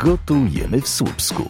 Gotujemy w Słupsku.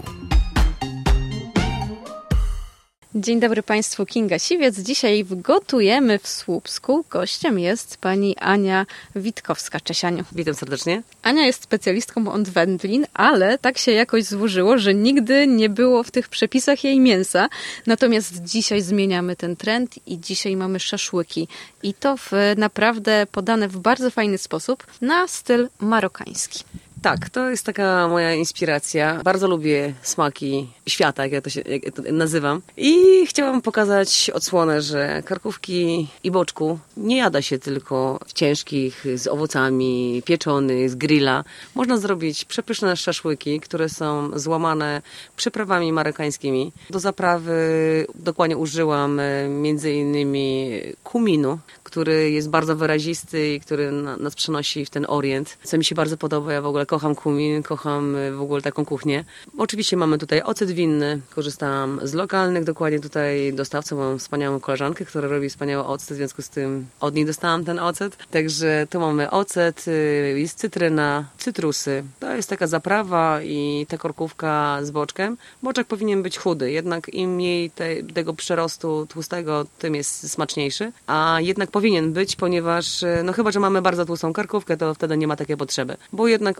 Dzień dobry Państwu, Kinga Siwiec. Dzisiaj w Gotujemy w Słupsku gościem jest pani Ania Witkowska. Cześć Aniu. Witam serdecznie. Ania jest specjalistką od wędlin, ale tak się jakoś złożyło, że nigdy nie było w tych przepisach jej mięsa. Natomiast dzisiaj zmieniamy ten trend i dzisiaj mamy szaszłyki. I to naprawdę podane w bardzo fajny sposób na styl marokański. Tak, to jest taka moja inspiracja. Bardzo lubię smaki świata, jak ja to nazywam. I chciałam pokazać odsłonę, że karkówki i boczku nie jada się tylko w ciężkich, z owocami, pieczonych, z grilla. Można zrobić przepyszne szaszłyki, które są złamane przyprawami marokańskimi. Do zaprawy dokładnie użyłam między innymi kuminu, który jest bardzo wyrazisty i który nas przenosi w ten orient, co mi się bardzo podoba. Ja w ogóle kocham kumin, kocham w ogóle taką kuchnię. Oczywiście mamy tutaj ocet winny, korzystałam z lokalnych, dokładnie tutaj dostawców, mam wspaniałą koleżankę, która robi wspaniały ocet, w związku z tym od niej dostałam ten ocet. Także tu mamy ocet, jest cytryna, cytrusy. To jest taka zaprawa i ta korkówka z boczkiem. Boczek powinien być chudy, jednak im mniej tego przerostu tłustego, tym jest smaczniejszy, a jednak powinien być, ponieważ no chyba, że mamy bardzo tłustą karkówkę, to wtedy nie ma takiej potrzeby, bo jednak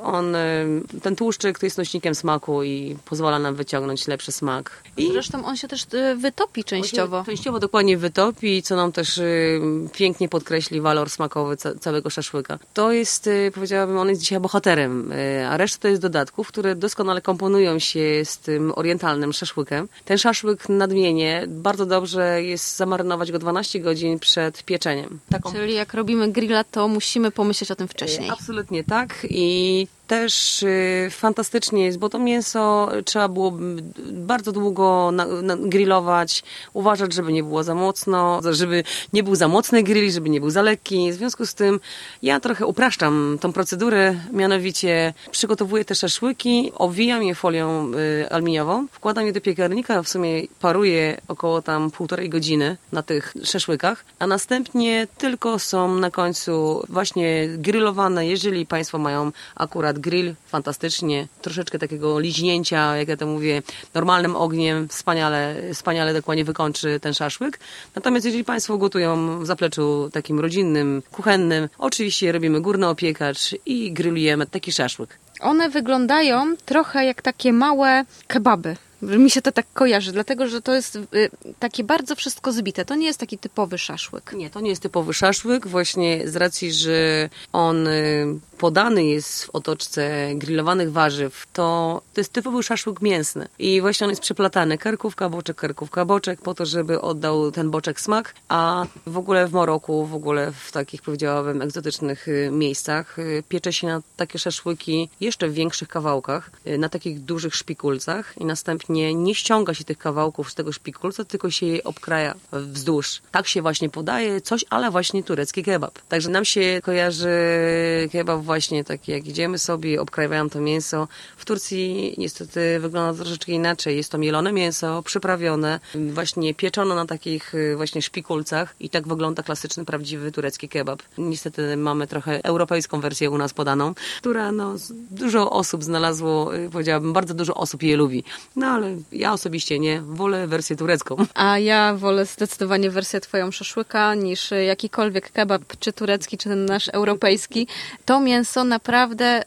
ten tłuszczyk to jest nośnikiem smaku i pozwala nam wyciągnąć lepszy smak. I zresztą on się też wytopi częściowo. Częściowo dokładnie wytopi, co nam też pięknie podkreśli walor smakowy całego szaszłyka. To jest, powiedziałabym, on jest dzisiaj bohaterem, a reszta to jest dodatków, które doskonale komponują się z tym orientalnym szaszłykiem. Ten szaszłyk nadmienię, bardzo dobrze jest zamarynować go 12 godzin przed pieczeniem. Czyli jak robimy grilla, to musimy pomyśleć o tym wcześniej. Absolutnie tak i też fantastycznie jest, bo to mięso trzeba było bardzo długo grillować, uważać, żeby nie było za mocno, żeby nie był za mocny grill, żeby nie był za lekki. W związku z tym ja trochę upraszczam tą procedurę, mianowicie przygotowuję te szaszłyki, owijam je folią aluminiową, wkładam je do piekarnika, w sumie paruję około tam 1,5 godziny na tych szaszłykach, a następnie tylko są na końcu właśnie grillowane, jeżeli Państwo mają akurat grill, fantastycznie, troszeczkę takiego liźnięcia, jak ja to mówię, normalnym ogniem, wspaniale dokładnie wykończy ten szaszłyk. Natomiast jeżeli Państwo gotują w zapleczu takim rodzinnym, kuchennym, oczywiście robimy górny opiekacz i grillujemy taki szaszłyk. One wyglądają trochę jak takie małe kebaby. Mi się to tak kojarzy, dlatego że to jest takie bardzo wszystko zbite. To nie jest taki typowy szaszłyk. Nie, to nie jest typowy szaszłyk, właśnie z racji, że on podany jest w otoczce grillowanych warzyw, to jest typowy szaszłyk mięsny. I właśnie on jest przeplatany karkówka, boczek, po to, żeby oddał ten boczek smak, a w ogóle w Maroku, w ogóle w takich, powiedziałabym, egzotycznych miejscach piecze się na takie szaszłyki jeszcze w większych kawałkach, na takich dużych szpikulcach i następnie nie ściąga się tych kawałków z tego szpikulca, tylko się je obkraja wzdłuż. Tak się właśnie podaje coś, ale właśnie turecki kebab. Także nam się kojarzy kebab właśnie taki, jak idziemy sobie, obkrajają to mięso. W Turcji niestety wygląda troszeczkę inaczej. Jest to mielone mięso, przyprawione, właśnie pieczone na takich właśnie szpikulcach i tak wygląda klasyczny, prawdziwy turecki kebab. Niestety mamy trochę europejską wersję u nas podaną, która dużo osób znalazło, powiedziałabym, bardzo dużo osób je lubi. No ale ja osobiście nie, wolę wersję turecką. A ja wolę zdecydowanie wersję twoją szaszłyka niż jakikolwiek kebab, czy turecki, czy ten nasz europejski. To mięso naprawdę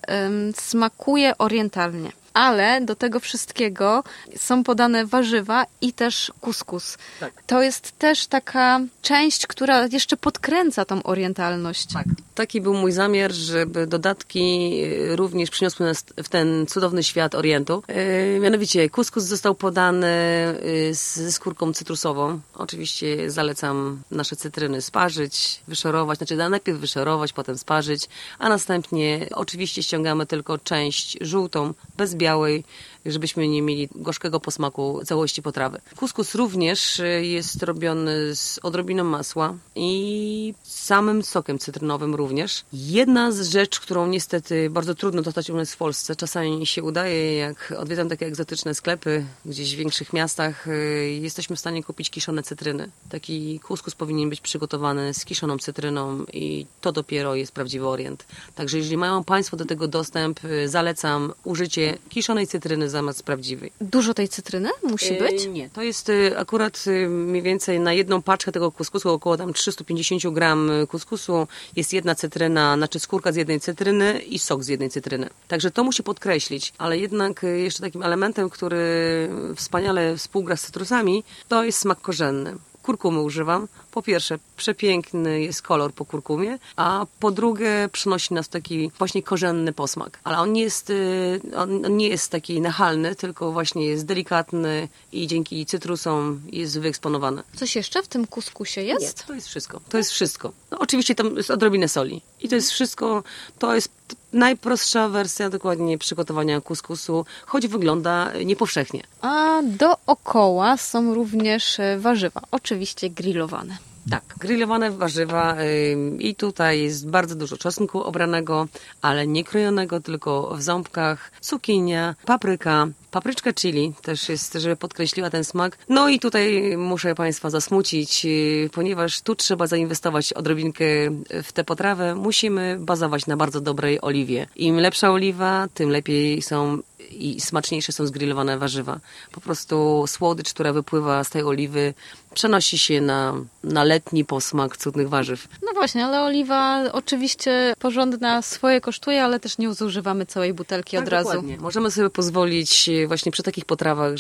smakuje orientalnie. Ale do tego wszystkiego są podane warzywa i też kuskus. Tak. To jest też taka część, która jeszcze podkręca tą orientalność. Tak. Taki był mój zamiar, żeby dodatki również przyniosły nas w ten cudowny świat Orientu. Mianowicie kuskus został podany ze skórką cytrusową. Oczywiście zalecam nasze cytryny sparzyć, wyszorować, najpierw wyszorować, potem sparzyć, a następnie oczywiście ściągamy tylko część żółtą, bez białej, żebyśmy nie mieli gorzkiego posmaku całości potrawy. Kuskus również jest robiony z odrobiną masła i samym sokiem cytrynowym również. również. Jedna z rzeczy, którą niestety bardzo trudno dostać u nas w Polsce, czasami się udaje, jak odwiedzam takie egzotyczne sklepy gdzieś w większych miastach, jesteśmy w stanie kupić kiszone cytryny. Taki kuskus powinien być przygotowany z kiszoną cytryną i to dopiero jest prawdziwy orient. Także jeżeli mają Państwo do tego dostęp, zalecam użycie kiszonej cytryny zamiast prawdziwej. Dużo tej cytryny musi być? Nie, to jest akurat mniej więcej na jedną paczkę tego kuskusu, około tam 350 gram kuskusu jest jedna cytryna, znaczy skórka z jednej cytryny i sok z jednej cytryny. Także to musi podkreślić, ale jednak jeszcze takim elementem, który wspaniale współgra z cytrusami, to jest smak korzenny. Kurkumy używam. Po pierwsze, przepiękny jest kolor po kurkumie, a po drugie przynosi nas taki właśnie korzenny posmak. Ale on nie jest taki nachalny, tylko właśnie jest delikatny i dzięki cytrusom jest wyeksponowany. Coś jeszcze w tym kuskusie jest? Nie, to jest wszystko. To jest wszystko. No, oczywiście tam jest odrobinę soli. I to jest wszystko, to jest najprostsza wersja dokładnie przygotowania kuskusu, choć wygląda niepowszechnie. A dookoła są również warzywa, oczywiście grillowane. Tak, grillowane warzywa i tutaj jest bardzo dużo czosnku obranego, ale nie krojonego, tylko w ząbkach, cukinia, papryka, papryczka chili też jest, żeby podkreśliła ten smak. No i tutaj muszę Państwa zasmucić, ponieważ tu trzeba zainwestować odrobinkę w tę potrawę. Musimy bazować na bardzo dobrej oliwie. Im lepsza oliwa, tym lepiej są i smaczniejsze są zgrillowane warzywa. Po prostu słodycz, która wypływa z tej oliwy, przenosi się na letni posmak cudnych warzyw. No właśnie, ale oliwa oczywiście porządna swoje kosztuje, ale też nie zużywamy całej butelki tak, od razu. Dokładnie. Możemy sobie pozwolić właśnie przy takich potrawach,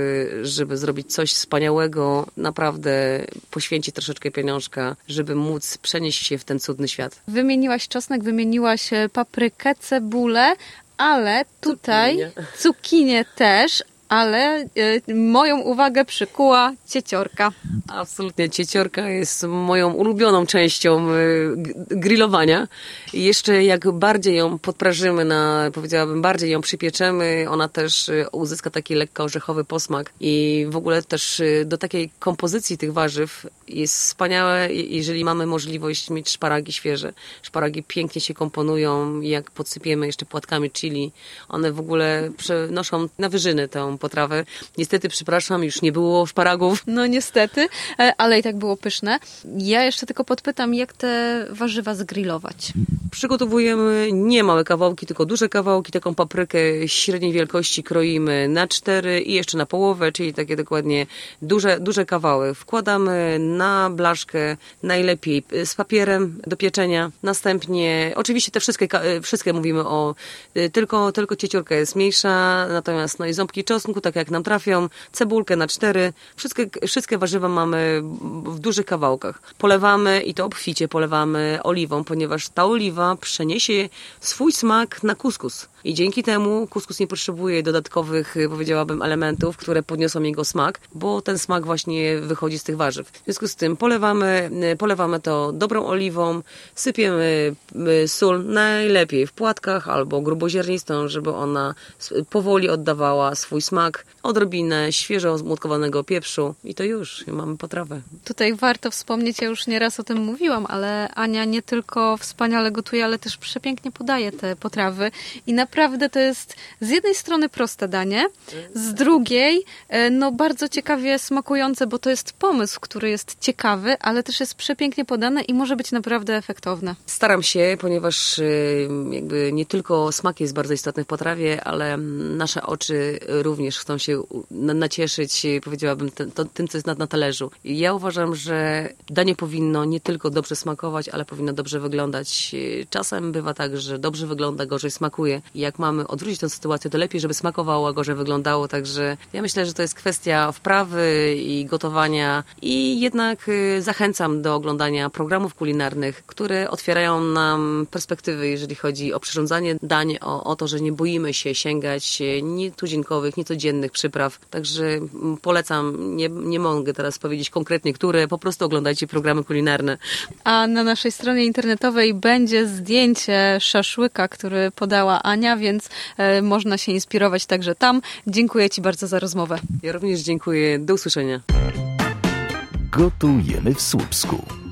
żeby zrobić coś wspaniałego, naprawdę poświęcić troszeczkę pieniążka, żeby móc przenieść się w ten cudny świat. Wymieniłaś czosnek, wymieniłaś paprykę, cebulę, ale tutaj cukinię też, ale moją uwagę przykuła cieciorka. Absolutnie, cieciorka jest moją ulubioną częścią grillowania. I jeszcze jak bardziej ją podprażymy, powiedziałabym, bardziej ją przypieczemy, ona też uzyska taki lekko orzechowy posmak. I w ogóle też do takiej kompozycji tych warzyw jest wspaniałe, jeżeli mamy możliwość mieć szparagi świeże. Szparagi pięknie się komponują, jak podsypiemy jeszcze płatkami chili. One w ogóle przenoszą na wyżyny tę potrawę. Niestety, przepraszam, już nie było szparagów. No niestety, ale i tak było pyszne. Ja jeszcze tylko podpytam, jak te warzywa zgrillować? Przygotowujemy nie małe kawałki, tylko duże kawałki. Taką paprykę średniej wielkości kroimy na 4 i jeszcze na połowę, czyli takie dokładnie duże kawały. Wkładamy na blaszkę, najlepiej z papierem do pieczenia. Następnie, oczywiście te wszystkie mówimy o, tylko cieciórka jest mniejsza, natomiast no i ząbki czosnku, tak jak nam trafią, cebulkę na 4. Wszystkie warzywa mamy w dużych kawałkach. Polewamy i to obficie polewamy oliwą, ponieważ ta oliwa przeniesie swój smak na kuskus. I dzięki temu kuskus nie potrzebuje dodatkowych, powiedziałabym, elementów, które podniosą jego smak, bo ten smak właśnie wychodzi z tych warzyw. W związku z tym polewamy to dobrą oliwą, sypiemy sól najlepiej w płatkach albo gruboziarnistą, żeby ona powoli oddawała swój smak, odrobinę świeżo zmłotkowanego pieprzu i to już, mamy potrawę. Tutaj warto wspomnieć, ja już nieraz o tym mówiłam, ale Ania nie tylko wspaniale gotuje, ale też przepięknie podaje te potrawy i naprawdę to jest z jednej strony proste danie, z drugiej no bardzo ciekawie smakujące, bo to jest pomysł, który jest ciekawy, ale też jest przepięknie podane i może być naprawdę efektowne. Staram się, ponieważ jakby nie tylko smak jest bardzo istotny w potrawie, ale nasze oczy również chcą się nacieszyć, powiedziałabym, tym, co jest na talerzu. I ja uważam, że danie powinno nie tylko dobrze smakować, ale powinno dobrze wyglądać. Czasem bywa tak, że dobrze wygląda, gorzej smakuje. I jak mamy odwrócić tę sytuację, to lepiej, żeby smakowało, a gorzej wyglądało. Także ja myślę, że to jest kwestia wprawy i gotowania. I jednak zachęcam do oglądania programów kulinarnych, które otwierają nam perspektywy, jeżeli chodzi o przyrządzanie dań, o to, że nie boimy się sięgać nietuzinkowych, niecodziennych przypraw. Także polecam, nie mogę teraz powiedzieć konkretnie, które, po prostu oglądajcie programy kulinarne. A na naszej stronie internetowej będzie zdjęcie szaszłyka, który podała Ania, więc można się inspirować także tam. Dziękuję Ci bardzo za rozmowę. Ja również dziękuję. Do usłyszenia. Gotujemy w Słupsku.